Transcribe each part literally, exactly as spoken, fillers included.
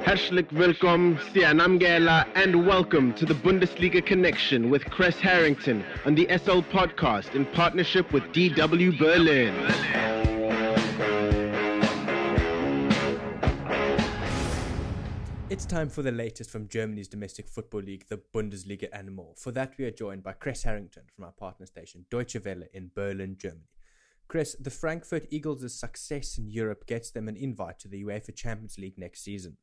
Herzlich willkommen, Sianamgela, and welcome to the Bundesliga Connection with Chris Harrington on the S L Podcast in partnership with D W Berlin. It's time for the latest from Germany's domestic football league, the Bundesliga and more. For that, we are joined by Chris Harrington from our partner station, Deutsche Welle in Berlin, Germany. Chris, the Frankfurt Eagles' success in Europe gets them an invite to the UEFA Champions League next season.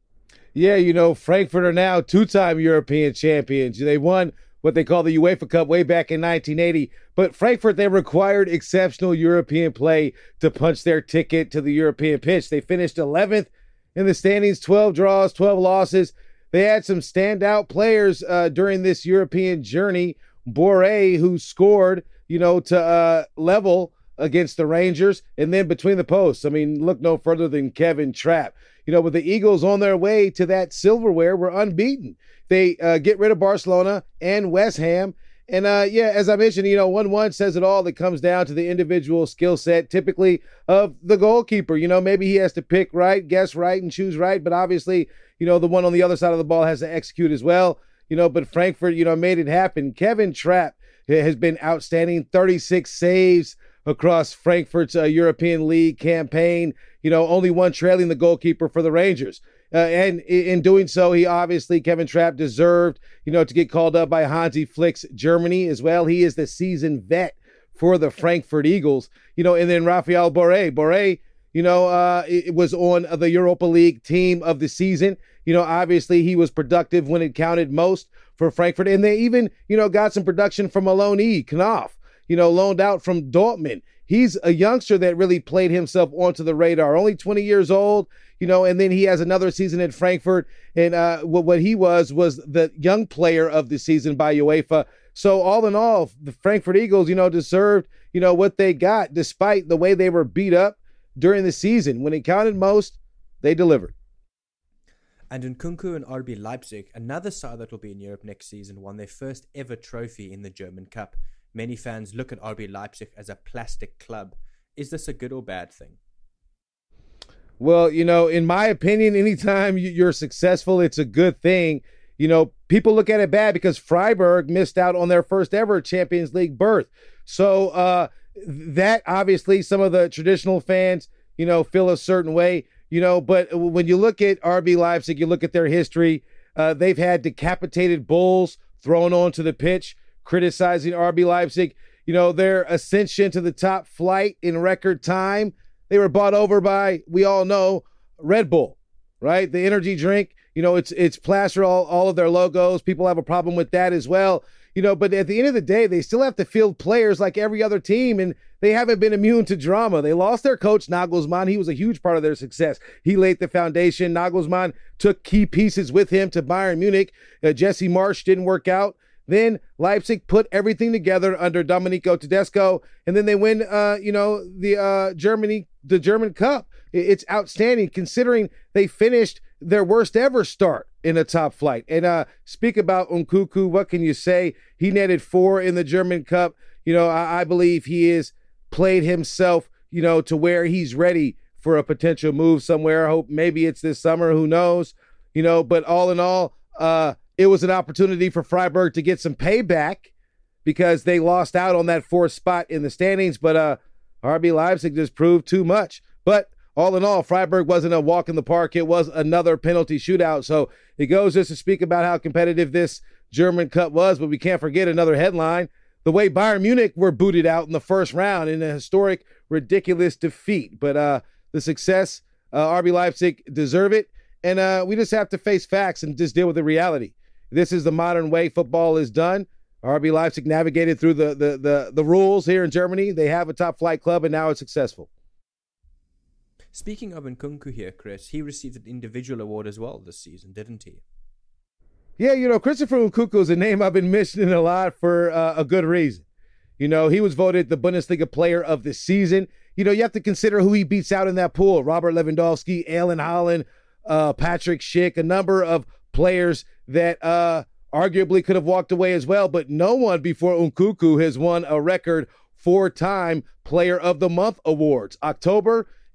Yeah, you know, Frankfurt are now two-time European champions. They won what they call the UEFA Cup way back in nineteen eighty. But Frankfurt, they required exceptional European play to punch their ticket to the European pitch. They finished eleventh in the standings, twelve draws, twelve losses. They had some standout players uh, during this European journey. Borré, who scored, you know, to uh, level against the Rangers, and then between the posts. I mean, look no further than Kevin Trapp. You know, with the Eagles on their way to that silverware, were unbeaten. They uh, get rid of Barcelona and West Ham. And, uh, yeah, as I mentioned, you know, one one says it all. That comes down to the individual skill set, typically of the goalkeeper. You know, maybe he has to pick right, guess right, and choose right. But obviously, you know, the one on the other side of the ball has to execute as well. You know, but Frankfurt, you know, made it happen. Kevin Trapp has been outstanding, thirty-six saves across Frankfurt's uh, European League campaign, you know, only one trailing the goalkeeper for the Rangers. Uh, and in doing so, he obviously, Kevin Trapp, deserved, you know, to get called up by Hansi Flick's Germany as well. He is the seasoned vet for the Frankfurt Eagles, you know, and then Raphael Borré. Borré, you know, uh, it was on the Europa League team of the season. You know, obviously he was productive when it counted most for Frankfurt. And they even, you know, got some production from Malone E. Knopf, you know, loaned out from Dortmund. He's a youngster that really played himself onto the radar, only twenty years old, you know, and then he has another season at Frankfurt. And uh, what, what he was was the young player of the season by UEFA. So all in all, the Frankfurt Eagles, you know, deserved, you know, what they got, despite the way they were beat up during the season. When it counted most, they delivered. And Nkunku and R B Leipzig, another side that will be in Europe next season, won their first ever trophy in the German Cup. Many fans look at R B Leipzig as a plastic club. Is this a good or bad thing? Well, you know, in my opinion, anytime you're successful, it's a good thing. You know, people look at it bad because Freiburg missed out on their first ever Champions League berth. So uh, that obviously some of the traditional fans, you know, feel a certain way, you know, but when you look at R B Leipzig, you look at their history, uh, they've had decapitated bulls thrown onto the pitch, criticizing R B Leipzig, you know, their ascension to the top flight in record time. They were bought over by, we all know, Red Bull, right? The energy drink, you know, it's it's plastered all, all of their logos. People have a problem with that as well. You know, but at the end of the day, they still have to field players like every other team, and they haven't been immune to drama. They lost their coach, Nagelsmann. He was a huge part of their success. He laid the foundation. Nagelsmann took key pieces with him to Bayern Munich. Uh, Jesse Marsch didn't work out. Then Leipzig put everything together under Domenico Tedesco, and then they win, uh, you know, the uh, Germany, the German Cup. It's outstanding considering they finished their worst ever start in a top flight. And uh, speak about Nkunku, what can you say? He netted four in the German Cup. You know, I, I believe he is played himself, you know, to where he's ready for a potential move somewhere. I hope maybe it's this summer. Who knows? You know, but all in all, uh, it was an opportunity for Freiburg to get some payback because they lost out on that fourth spot in the standings. But uh, R B Leipzig just proved too much. But all in all, Freiburg wasn't a walk in the park. It was another penalty shootout. So it goes just to speak about how competitive this German Cup was. But we can't forget another headline, the way Bayern Munich were booted out in the first round in a historic, ridiculous defeat. But uh, the success, uh, R B Leipzig deserve it. And uh, we just have to face facts and just deal with the reality. This is the modern way football is done. R B Leipzig navigated through the, the, the, the rules here in Germany. They have a top flight club, and now it's successful. Speaking of Nkunku here, Chris, he received an individual award as well this season, didn't he? Yeah, you know, Christopher Nkunku is a name I've been mentioning a lot for uh, a good reason. You know, he was voted the Bundesliga player of the season. You know, you have to consider who he beats out in that pool. Robert Lewandowski, Erling Haaland, uh, Patrick Schick, a number of players that uh, arguably could have walked away as well, but no one before Nkunku has won a record four-time Player of the Month awards. October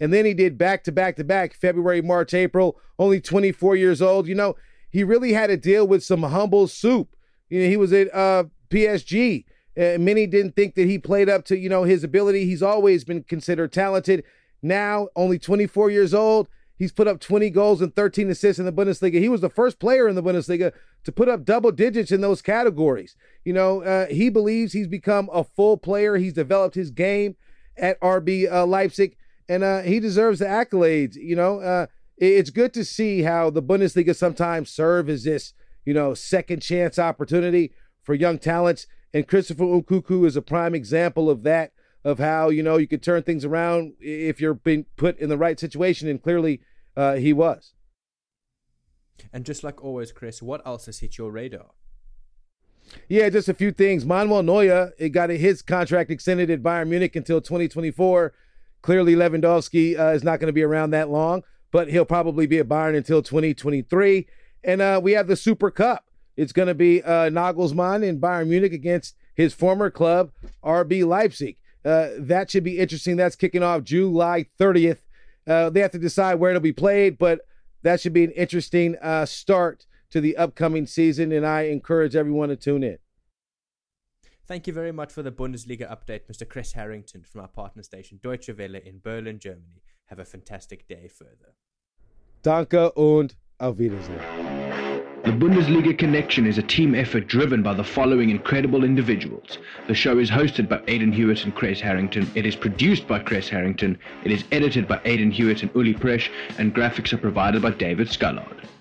And then he did back to back to back, February, March, April, only twenty-four years old. You know, he really had to deal with some humble soup. You know, he was at uh, P S G. Uh, many didn't think that he played up to, you know, his ability. He's always been considered talented. Now, only twenty-four years old, he's put up twenty goals and thirteen assists in the Bundesliga. He was the first player in the Bundesliga to put up double digits in those categories. You know, uh, he believes he's become a full player. He's developed his game at R B uh, Leipzig, and uh, he deserves the accolades. You know, uh, it's good to see how the Bundesliga sometimes serve as this, you know, second chance opportunity for young talents. And Christopher Nkunku is a prime example of that, of how, you know, you could turn things around if you're being put in the right situation. And clearly uh, he was. And just like always, Chris, what else has hit your radar? Yeah, just a few things. Manuel Neuer, it got his contract extended at Bayern Munich until twenty twenty-four. Clearly Lewandowski uh, is not going to be around that long, but he'll probably be at Bayern until twenty twenty-three. And uh, we have the Super Cup. It's going to be uh, Nagelsmann in Bayern Munich against his former club, R B Leipzig. Uh, that should be interesting. That's kicking off July thirtieth. Uh, they have to decide where it'll be played, but that should be an interesting uh, start to the upcoming season, and I encourage everyone to tune in. Thank you very much for the Bundesliga update, Mister Chris Harrington from our partner station Deutsche Welle in Berlin, Germany. Have a fantastic day further. Danke und auf Wiedersehen. The Bundesliga Connection is a team effort driven by the following incredible individuals. The show is hosted by Aidan Hewitt and Chris Harrington. It is produced by Chris Harrington. It is edited by Aidan Hewitt and Uli Presch, and graphics are provided by David Scullard.